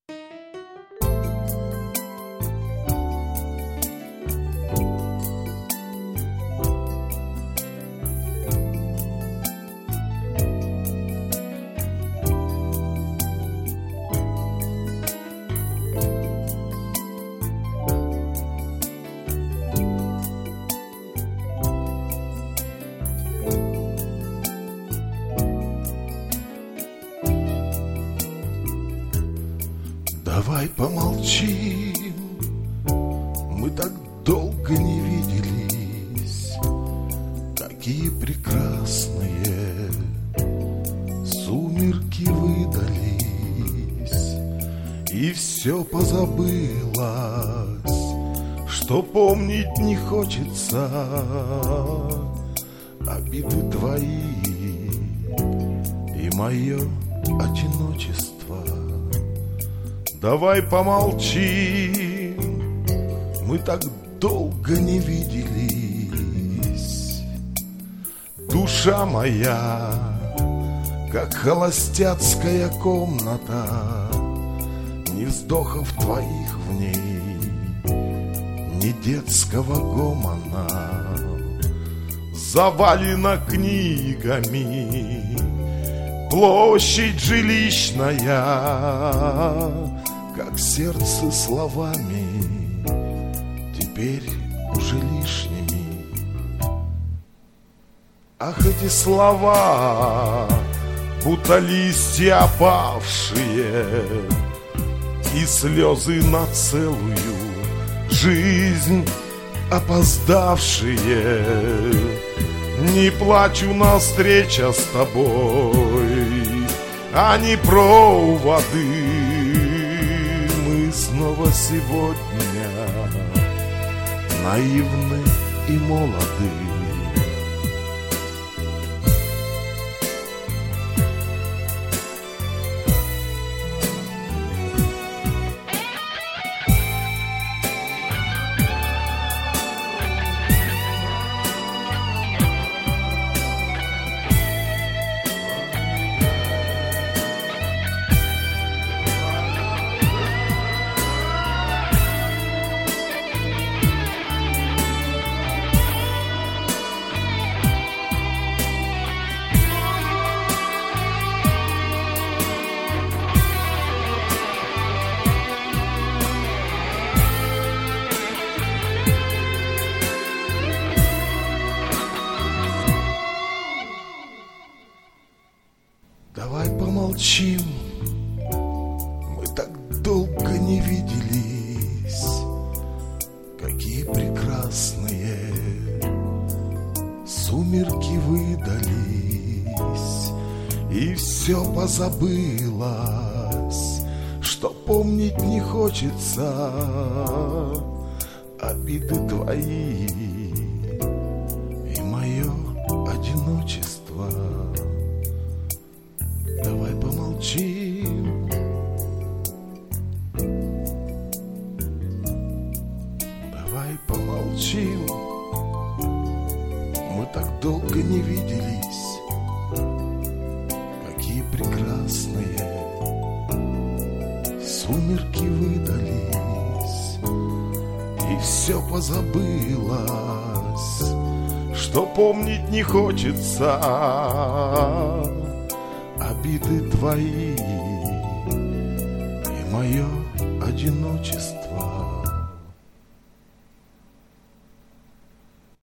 Давай помолчим, мы так долго не виделись. Какие прекрасные сумерки выдались, и все позабылось, что помнить не хочется. Обиды твои и мое одиночество. Давай помолчим, мы так долго не виделись. Душа моя, как холостяцкая комната, ни вздохов твоих в ней, ни детского гомона. Завалена книгами площадь жилищная, как сердце словами теперь уже лишними. Ах, эти слова, будто листья опавшие, и слезы на целую жизнь опоздавшие. Не плачу на встрече с тобой, а не проводы. Мы снова сегодня наивны и молоды. Давай помолчим, мы так долго не виделись. Какие прекрасные сумерки выдались, и все позабылось, что помнить не хочется. Обиды твои и мое одиночество. Давай помолчим, давай помолчим, мы так долго не виделись. Какие прекрасные сумерки выдались, и все позабылось, что помнить не хочется. Обиды твои и мое одиночество.